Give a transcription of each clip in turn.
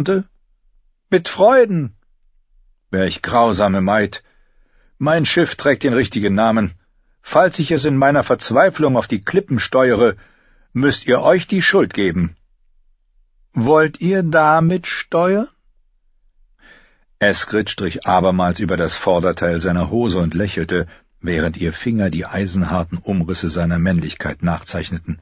antwortete: »Mit Freuden.« »Welch grausame Maid! Mein Schiff trägt den richtigen Namen. Falls ich es in meiner Verzweiflung auf die Klippen steuere, müsst ihr euch die Schuld geben.« »Wollt ihr damit steuern?« Eskrid strich abermals über das Vorderteil seiner Hose und lächelte, während ihr Finger die eisenharten Umrisse seiner Männlichkeit nachzeichneten.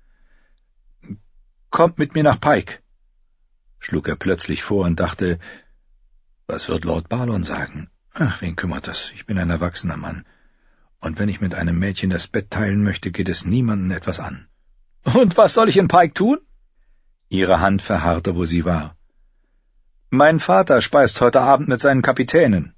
»Kommt mit mir nach Pike«, schlug er plötzlich vor und dachte, was wird Lord Balon sagen? Ach, wen kümmert das? Ich bin ein erwachsener Mann. Und wenn ich mit einem Mädchen das Bett teilen möchte, geht es niemanden etwas an. »Und was soll ich in Pike tun?« Ihre Hand verharrte, wo sie war. »Mein Vater speist heute Abend mit seinen Kapitänen.«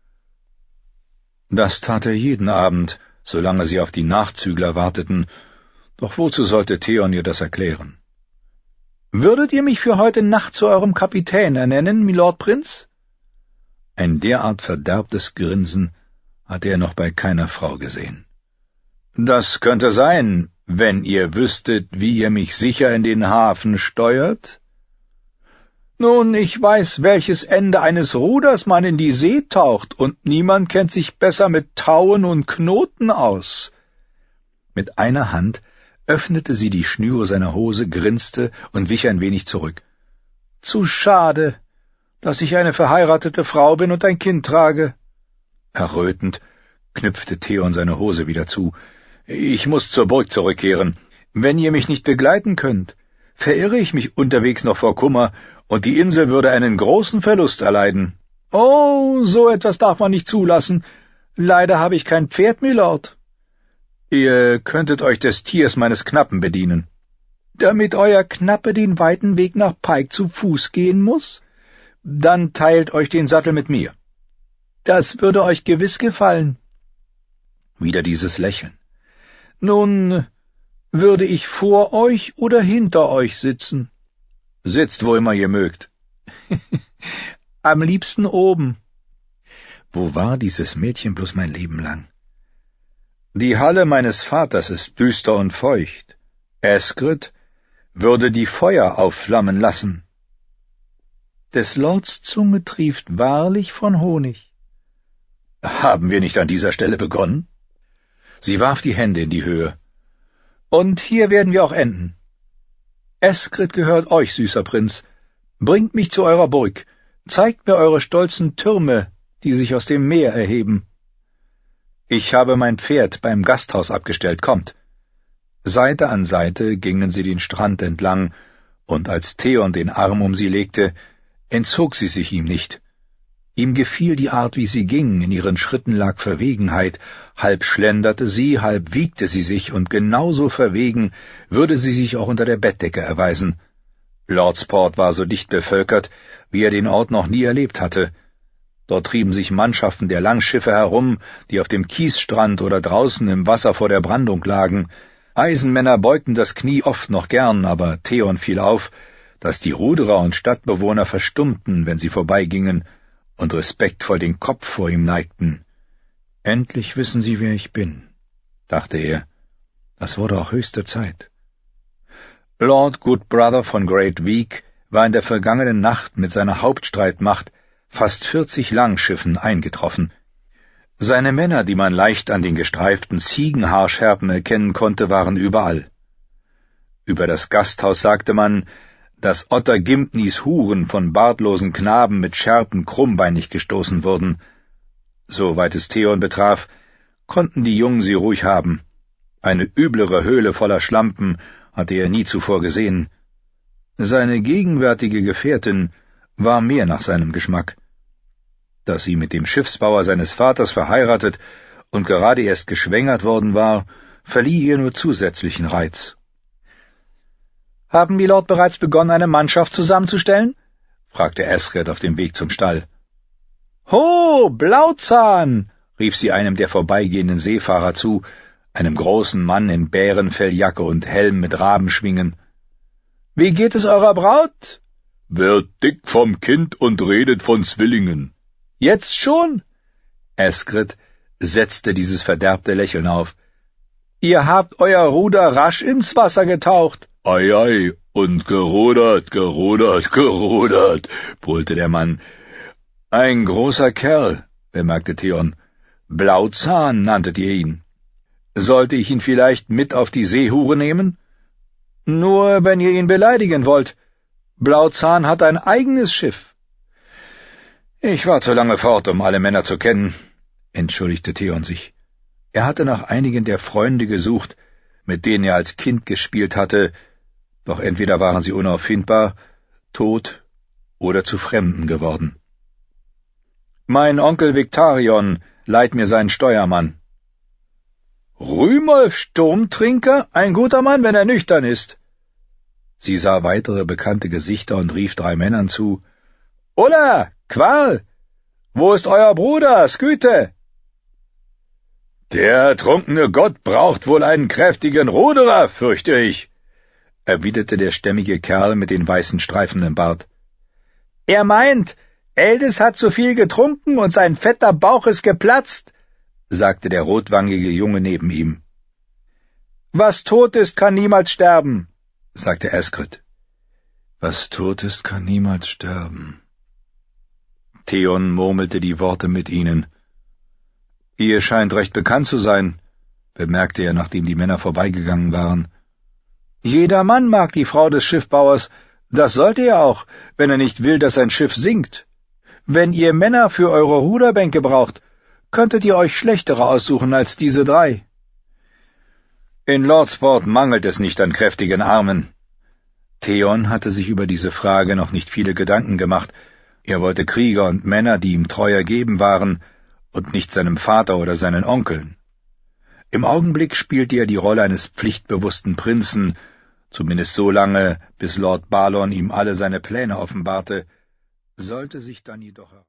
Das tat er jeden Abend, solange sie auf die Nachzügler warteten, doch wozu sollte Theon ihr das erklären? »Würdet ihr mich für heute Nacht zu eurem Kapitän ernennen, Milord Prinz?« Ein derart verderbtes Grinsen hatte er noch bei keiner Frau gesehen. »Das könnte sein, wenn ihr wüsstet, wie ihr mich sicher in den Hafen steuert?« »Nun, ich weiß, welches Ende eines Ruders man in die See taucht, und niemand kennt sich besser mit Tauen und Knoten aus.« Mit einer Hand öffnete sie die Schnüre seiner Hose, grinste und wich ein wenig zurück. »Zu schade, dass ich eine verheiratete Frau bin und ein Kind trage.« Errötend knüpfte Theon seine Hose wieder zu. »Ich muß zur Burg zurückkehren. Wenn ihr mich nicht begleiten könnt, verirre ich mich unterwegs noch vor Kummer, und die Insel würde einen großen Verlust erleiden.« »Oh, so etwas darf man nicht zulassen. Leider habe ich kein Pferd, Milord.« »Ihr könntet euch des Tiers meines Knappen bedienen.« »Damit euer Knappe den weiten Weg nach Pike zu Fuß gehen muß? Dann teilt euch den Sattel mit mir.« »Das würde euch gewiss gefallen.« Wieder dieses Lächeln. »Nun, würde ich vor euch oder hinter euch sitzen?« »Sitzt, wo immer ihr mögt.« »Am liebsten oben.« Wo war dieses Mädchen bloß mein Leben lang? »Die Halle meines Vaters ist düster und feucht. Eskrid würde die Feuer aufflammen lassen.« »Des Lords Zunge trieft wahrlich von Honig.« »Haben wir nicht an dieser Stelle begonnen?« Sie warf die Hände in die Höhe. »Und hier werden wir auch enden. Eskrid gehört euch, süßer Prinz. Bringt mich zu eurer Burg. Zeigt mir eure stolzen Türme, die sich aus dem Meer erheben.« »Ich habe mein Pferd beim Gasthaus abgestellt, kommt.« Seite an Seite gingen sie den Strand entlang, und als Theon den Arm um sie legte, entzog sie sich ihm nicht. Ihm gefiel die Art, wie sie ging, in ihren Schritten lag Verwegenheit, halb schlenderte sie, halb wiegte sie sich, und genauso verwegen würde sie sich auch unter der Bettdecke erweisen. Lordsport war so dicht bevölkert, wie er den Ort noch nie erlebt hatte. Dort trieben sich Mannschaften der Langschiffe herum, die auf dem Kiesstrand oder draußen im Wasser vor der Brandung lagen. Eisenmänner beugten das Knie oft noch gern, aber Theon fiel auf, dass die Ruderer und Stadtbewohner verstummten, wenn sie vorbeigingen, und respektvoll den Kopf vor ihm neigten. »Endlich wissen sie, wer ich bin«, dachte er. Das wurde auch höchste Zeit. Lord Goodbrother von Great Week war in der vergangenen Nacht mit seiner Hauptstreitmacht fast 40 Langschiffen eingetroffen. Seine Männer, die man leicht an den gestreiften Ziegenhaarschärpen erkennen konnte, waren überall. Über das Gasthaus sagte man, dass Otter Gimpnys Huren von bartlosen Knaben mit Schärpen krummbeinig gestoßen wurden. Soweit es Theon betraf, konnten die Jungen sie ruhig haben. Eine üblere Höhle voller Schlampen hatte er nie zuvor gesehen. Seine gegenwärtige Gefährtin war mehr nach seinem Geschmack. Dass sie mit dem Schiffsbauer seines Vaters verheiratet und gerade erst geschwängert worden war, verlieh ihr nur zusätzlichen Reiz. »Haben Milord bereits begonnen, eine Mannschaft zusammenzustellen?« fragte Eskrid auf dem Weg zum Stall. »Ho, Blauzahn!« rief sie einem der vorbeigehenden Seefahrer zu, einem großen Mann in Bärenfelljacke und Helm mit Rabenschwingen. »Wie geht es eurer Braut?« »Wird dick vom Kind und redet von Zwillingen.« »Jetzt schon?« Eskrid setzte dieses verderbte Lächeln auf. »Ihr habt euer Ruder rasch ins Wasser getaucht.« Ei, ei, und gerudert, brüllte der Mann. Ein großer Kerl, bemerkte Theon. Blauzahn nanntet ihr ihn. Sollte ich ihn vielleicht mit auf die Seehure nehmen? Nur, wenn ihr ihn beleidigen wollt. Blauzahn hat ein eigenes Schiff. Ich war zu lange fort, um alle Männer zu kennen, entschuldigte Theon sich. Er hatte nach einigen der Freunde gesucht, mit denen er als Kind gespielt hatte, doch entweder waren sie unauffindbar, tot oder zu Fremden geworden. Mein Onkel Victarion leiht mir seinen Steuermann. Rümolf Sturmtrinker, ein guter Mann, wenn er nüchtern ist. Sie sah weitere bekannte Gesichter und rief 3 Männern zu. Ulla, Qual, wo ist euer Bruder, Sküte? Der ertrunkene Gott braucht wohl einen kräftigen Ruderer, fürchte ich, erwiderte der stämmige Kerl mit den weißen Streifen im Bart. Er meint, Eldis hat zu viel getrunken und sein fetter Bauch ist geplatzt, sagte der rotwangige Junge neben ihm. Was tot ist, kann niemals sterben, sagte Eskrid. Was tot ist, kann niemals sterben. Theon murmelte die Worte mit ihnen. Ihr scheint recht bekannt zu sein, bemerkte er, nachdem die Männer vorbeigegangen waren. Jeder Mann mag die Frau des Schiffbauers, das sollte er auch, wenn er nicht will, dass sein Schiff sinkt. Wenn ihr Männer für eure Ruderbänke braucht, könntet ihr euch schlechtere aussuchen als diese 3. In Lordsport mangelt es nicht an kräftigen Armen. Theon hatte sich über diese Frage noch nicht viele Gedanken gemacht. Er wollte Krieger und Männer, die ihm treu ergeben waren, und nicht seinem Vater oder seinen Onkeln. Im Augenblick spielte er die Rolle eines pflichtbewussten Prinzen, zumindest so lange, bis Lord Balon ihm alle seine Pläne offenbarte, sollte sich dann jedoch